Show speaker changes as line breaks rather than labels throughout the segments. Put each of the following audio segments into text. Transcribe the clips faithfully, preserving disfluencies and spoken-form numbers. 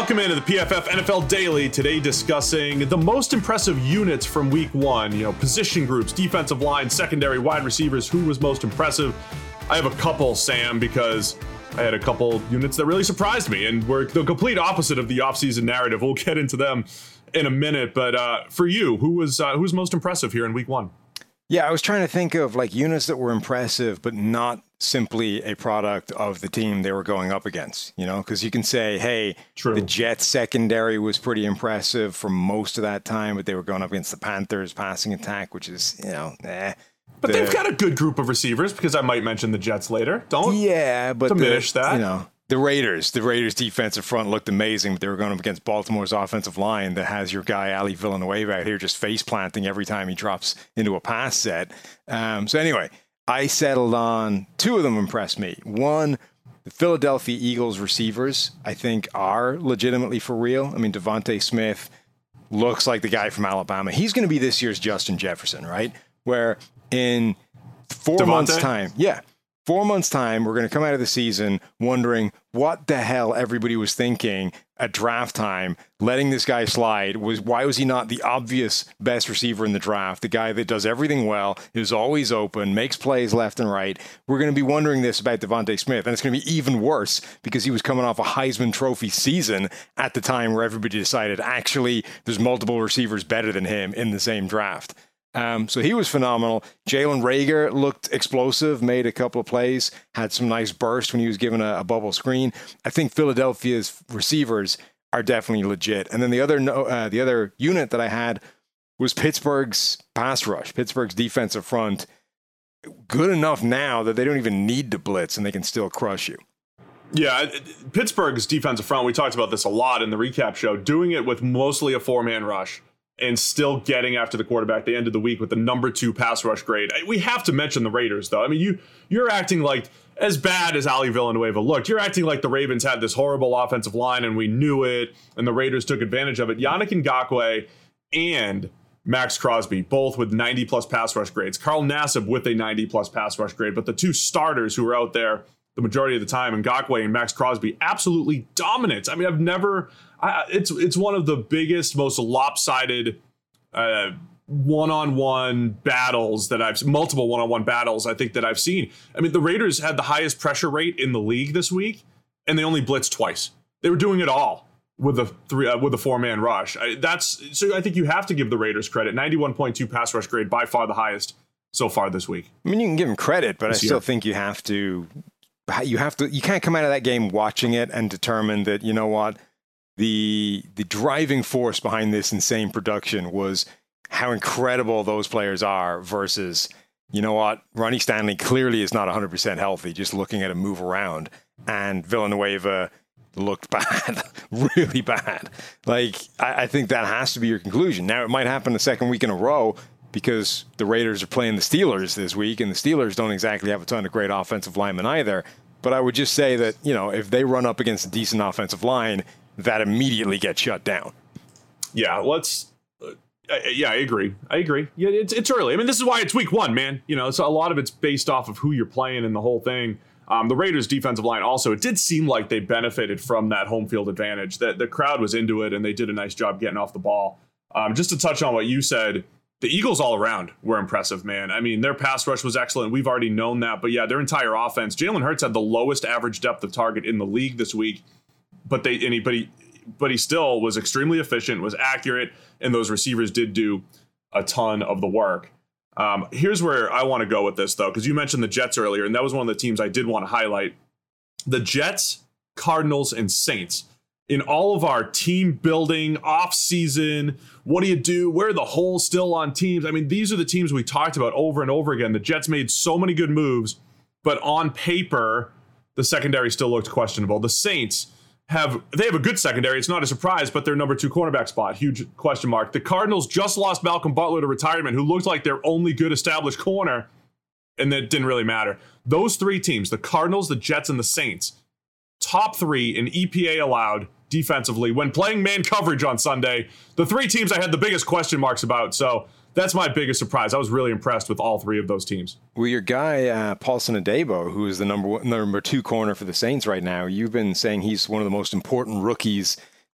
Welcome into the P F F N F L Daily. Today discussing the most impressive units from week one. You know, position groups, defensive line, secondary, wide receivers. Who was most impressive? I have a couple, Sam, because I had a couple units that really surprised me and were the complete opposite of the offseason narrative. We'll get into them in a minute. But uh, for you, who was uh, who was most impressive here in week one?
Yeah, I was trying to think of like units that were impressive, but not simply a product of the team they were going up against, you know, because you can say, hey, True. the Jets secondary was pretty impressive for most of that time, but they were going up against the Panthers passing attack, which is, you know, eh.
But
the,
they've got a good group of receivers, because I might mention the Jets later. Don't
yeah, but
diminish
the,
that.
You know, the Raiders, the Raiders defensive front looked amazing, but they were going up against Baltimore's offensive line that has your guy Ali Villanueva out here just face planting every time he drops into a pass set. Um, so anyway, I settled on two of them impressed me. One, the Philadelphia Eagles receivers, I think, are legitimately for real. I mean, Devontae Smith looks like the guy from Alabama. He's going to be this year's Justin Jefferson, right? Where in four Devontae? months' time, yeah, four months' time, we're going to come out of the season wondering what the hell everybody was thinking at draft time, letting this guy slide. Was why was he not the obvious best receiver in the draft, the guy that does everything well, is always open, makes plays left and right? We're going to be wondering this about Devontae Smith, and it's going to be even worse because he was coming off a Heisman Trophy season at the time where everybody decided, actually, there's multiple receivers better than him in the same draft. Um, so he was phenomenal. Jalen Reagor looked explosive, made a couple of plays, had some nice burst when he was given a, a bubble screen. I think Philadelphia's receivers are definitely legit. And then the other no, uh, the other unit that I had was Pittsburgh's pass rush, Pittsburgh's defensive front. Good enough now that they don't even need to blitz and they can still crush you.
Yeah, Pittsburgh's defensive front, we talked about this a lot in the recap show, doing it with mostly a four-man rush and still getting after the quarterback. They ended the week with the number two pass rush grade. We have to mention the Raiders, though. I mean, you, you're acting like, as bad as Ali Villanueva looked, you're acting like the Ravens had this horrible offensive line and we knew it, and the Raiders took advantage of it. Yannick Ngakoue and Max Crosby, both with ninety-plus pass rush grades. Carl Nassib with a ninety-plus pass rush grade. But the two starters who were out there the majority of the time, Ngakoue and Max Crosby, absolutely dominant. I mean, I've never... I, it's it's one of the biggest, most lopsided uh, one-on-one battles that I've multiple one-on-one battles I think that I've seen. I mean, the Raiders had the highest pressure rate in the league this week, and they only blitzed twice. They were doing it all with a three uh, with a four-man rush. I, that's so I think you have to give the Raiders credit. ninety-one point two pass rush grade, by far the highest so far this week.
I mean, you can give them credit, but this I still year. think you have to you have to you can't come out of that game watching it and determine that, you know what, The the driving force behind this insane production was how incredible those players are versus, you know what, Ronnie Stanley clearly is not one hundred percent healthy, just looking at him move around. And Villanueva looked bad, really bad. Like, I, I think that has to be your conclusion. Now, it might happen the second week in a row because the Raiders are playing the Steelers this week, and the Steelers don't exactly have a ton of great offensive linemen either. But I would just say that, you know, if they run up against a decent offensive line, that immediately gets shut down.
Yeah, let's. Uh, yeah, I agree. I agree. Yeah, it's it's early. I mean, this is why it's week one, man. You know, so a lot of it's based off of who you're playing and the whole thing. Um, the Raiders' defensive line also, it did seem like they benefited from that home field advantage. That the crowd was into it and they did a nice job getting off the ball. Um, just to touch on what you said, the Eagles all around were impressive, man. I mean, their pass rush was excellent. We've already known that, but yeah, their entire offense. Jalen Hurts had the lowest average depth of target in the league this week. But they, and he, but he, but he still was extremely efficient, was accurate, and those receivers did do a ton of the work. Um, here's where I want to go with this, though, because you mentioned the Jets earlier, and that was one of the teams I did want to highlight. The Jets, Cardinals, and Saints. In all of our team building, off-season, what do you do? Where are the holes still on teams? I mean, these are the teams we talked about over and over again. The Jets made so many good moves, but on paper, the secondary still looked questionable. The Saints have they have a good secondary. It's not a surprise, but their number two cornerback spot, huge question mark. The Cardinals just lost Malcolm Butler to retirement, who looked like their only good established corner, and that didn't really matter. Those three teams, the Cardinals, the Jets, and the Saints, top three in E P A allowed defensively when playing man coverage on Sunday. The three teams I had the biggest question marks about. So that's my biggest surprise. I was really impressed with all three of those teams.
Well, your guy, uh, Paulson Adebo, who is the number one, number two corner for the Saints right now, you've been saying he's one of the most important rookies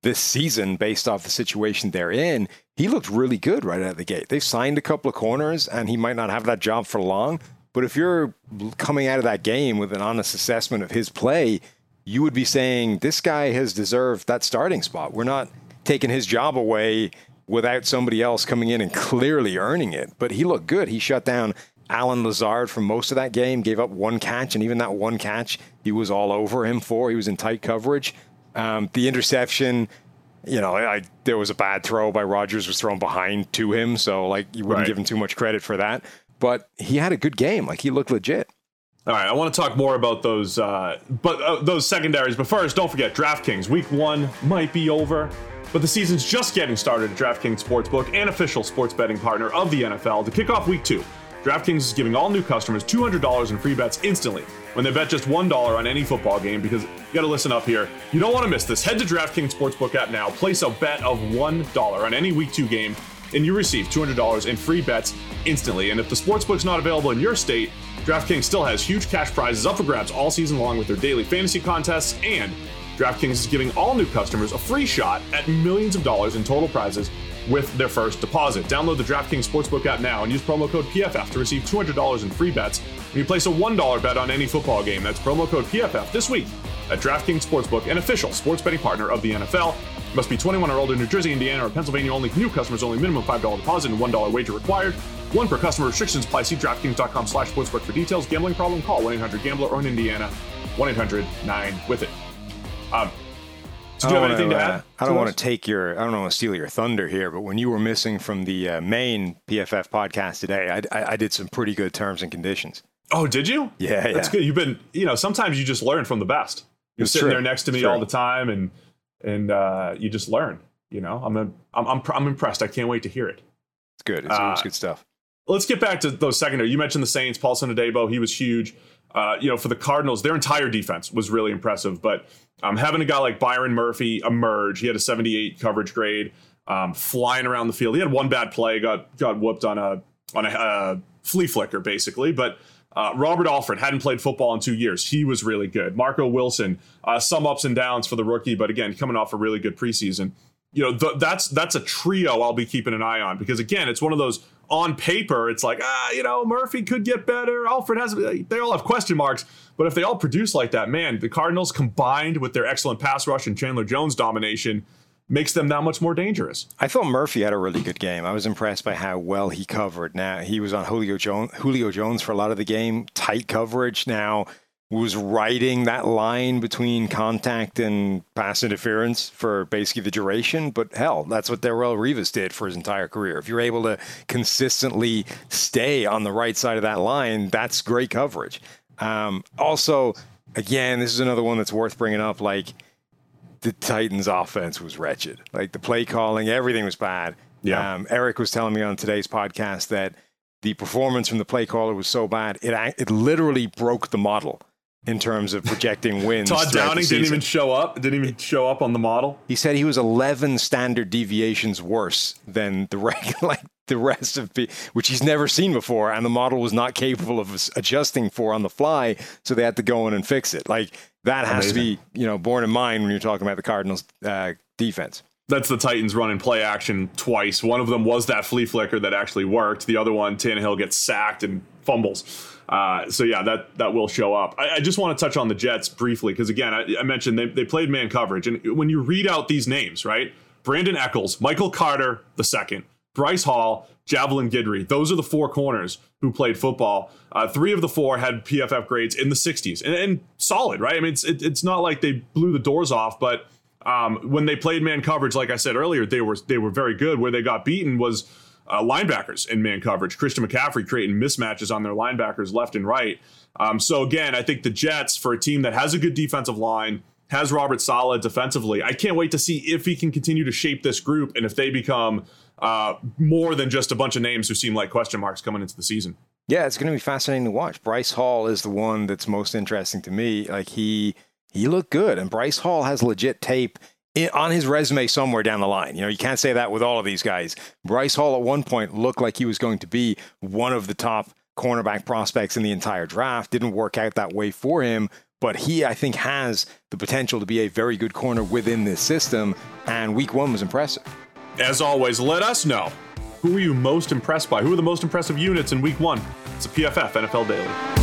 this season based off the situation they're in, he looked really good right out of the gate. They've signed a couple of corners, and he might not have that job for long. But if you're coming out of that game with an honest assessment of his play, you would be saying, this guy has deserved that starting spot. We're not taking his job away without somebody else coming in and clearly earning it. But he looked good. He shut down Alan Lazard for most of that game, gave up one catch, and even that one catch, he was all over him for. He was in tight coverage. Um, the interception, you know, I, there was a bad throw by Rodgers, was thrown behind to him, so like you wouldn't
right.
give him too much credit for that. But he had a good game. Like, he looked legit.
All right, I want to talk more about those, uh, but uh, those secondaries. But first, don't forget, DraftKings Week One might be over, but the season's just getting started at DraftKings Sportsbook, an official sports betting partner of the N F L. To kick off Week Two, DraftKings is giving all new customers two hundred dollars in free bets instantly when they bet just one dollar on any football game, because you got to listen up here. You don't want to miss this. Head to DraftKings Sportsbook app now, place a bet of one dollar on any Week Two game, and you receive two hundred dollars in free bets instantly. And if the sportsbook's not available in your state, DraftKings still has huge cash prizes up for grabs all season long with their daily fantasy contests, and DraftKings is giving all new customers a free shot at millions of dollars in total prizes with their first deposit. Download the DraftKings Sportsbook app now and use promo code P F F to receive two hundred dollars in free bets when you place a one dollar bet on any football game. That's promo code P F F this week at DraftKings Sportsbook, an official sports betting partner of the N F L. Must be twenty-one or older, New Jersey, Indiana, or Pennsylvania only. New customers only. Minimum five dollars deposit and one dollar wager required. One per customer. Restrictions apply. See DraftKings.com slash sportsbook for details. Gambling problem? Call one eight hundred gambler or in Indiana, one eight hundred nine with it. Um, so do you have anything to, to add? Uh,
I don't want to take your, I don't want to steal your thunder here, but when you were missing from the uh, main P F F podcast today, I, I, I did some pretty good terms and conditions.
Oh, did you?
Yeah, yeah.
That's good. You've been, you know, sometimes you just learn from the best. You're
it's
sitting
true.
there next to me
it's
all
true.
the time, and and uh, you just learn. You know, I'm a, I'm I'm I'm impressed. I can't wait to hear it.
It's good. It's,
uh,
it's good stuff.
Let's get back to those secondary. You mentioned the Saints, Paulson Adebo. He was huge. Uh, you know, for the Cardinals, their entire defense was really impressive. But um, having a guy like Byron Murphy emerge, he had a seventy-eight coverage grade, um, flying around the field. He had one bad play, got got whooped on a on a uh, flea flicker, basically. But uh, Robert Alford hadn't played football in two years. He was really good. Marco Wilson, uh, some ups and downs for the rookie, but again, coming off a really good preseason. You know, th- that's that's a trio I'll be keeping an eye on, because again, it's one of those, on paper, it's like, ah, you know, Murphy could get better. Alfred has, they all have question marks, but if they all produce like that, man, the Cardinals combined with their excellent pass rush and Chandler Jones domination makes them that much more dangerous.
I thought Murphy had a really good game. I was impressed by how well he covered. Now, he was on Julio Jones, Julio Jones for a lot of the game, tight coverage. Now, was riding that line between contact and pass interference for basically the duration. But hell, that's what Darrelle Revis did for his entire career. If you're able to consistently stay on the right side of that line, that's great coverage. Um, also, again, this is another one that's worth bringing up. Like, the Titans offense was wretched. Like, the play calling, everything was bad.
Yeah.
Um, Eric was telling me on today's podcast that the performance from the play caller was so bad, it it literally broke the model in terms of projecting wins.
Todd Downing didn't even show up. Didn't even show up on the model.
He said he was eleven standard deviations worse than the regular, like the rest of the, which he's never seen before, and the model was not capable of adjusting for on the fly. So they had to go in and fix it. Like, that has Amazing. to be, you know, borne in mind when you're talking about the Cardinals' uh, defense.
That's the Titans running play action twice. One of them was that flea flicker that actually worked. The other one, Tannehill gets sacked and fumbles. Uh, so, yeah, that that will show up. I, I just want to touch on the Jets briefly because, again, I, I mentioned they, they played man coverage. And when you read out these names, right, Brandon Eccles, Michael Carter the second, Bryce Hall, Javelin Guidry, those are the four corners who played football. Uh, three of the four had P F F grades in the sixties. And, and solid, right? I mean, it's it, it's not like they blew the doors off, but um, when they played man coverage, like I said earlier, they were they were very good. Where they got beaten was Uh, linebackers in man coverage. Christian McCaffrey creating mismatches on their linebackers left and right. Um, so again, I think the Jets, for a team that has a good defensive line, has Robert Saleh defensively, I can't wait to see if he can continue to shape this group and if they become uh, more than just a bunch of names who seem like question marks coming into the season.
Yeah, it's going to be fascinating to watch. Bryce Hall is the one that's most interesting to me. Like he he looked good, and Bryce Hall has legit tape In, on his resume somewhere down the line. You know, you can't say that with all of these guys. Bryce Hall at one point looked like he was going to be one of the top cornerback prospects in the entire draft. Didn't work out that way for him, but he, I think, has the potential to be a very good corner within this system, and week one was impressive.
As always, let us know, who are you most impressed by? Who are the most impressive units in week one? It's a P F F N F L Daily.